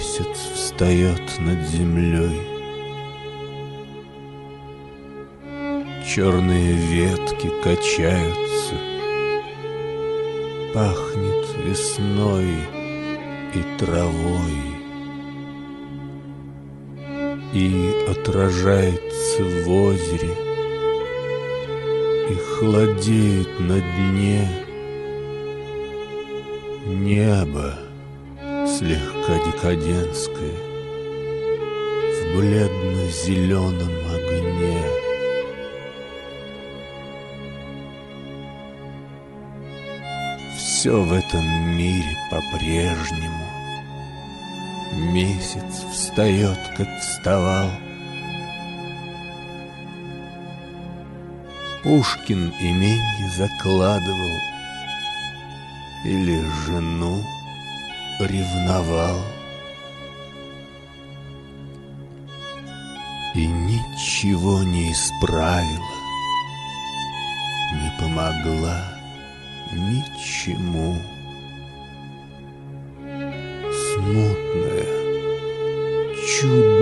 Месяц встает над землей. Черные ветки качаются. Пахнет весной и травой. И отражается в озере, и холодеет на дне небо слегка декадентское в бледно-зеленом огне. Все в этом мире по-прежнему. Месяц встает, как вставал. Пушкин именье закладывал или жену ревновал. И ничего не исправила, не помогла ничему. Смутная, чудная